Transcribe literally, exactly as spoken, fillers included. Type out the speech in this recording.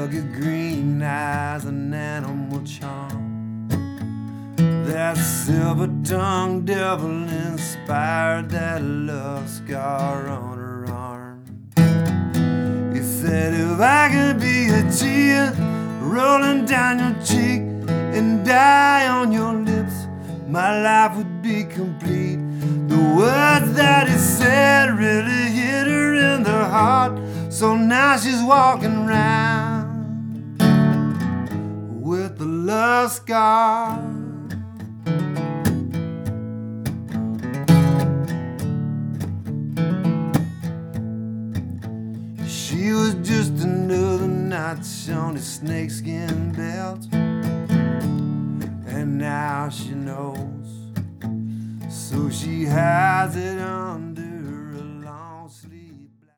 rugged green eyes, an animal charm. That silver-tongued devil inspired that love scar on her arm. He said, if I could be a tear rolling down your cheek and die on your lips, my life would be complete. The words that he said really hit her in the heart, so now she's walking around with the love scar. She was just another notch on his snakeskin belt, and now she knows, so she hides it on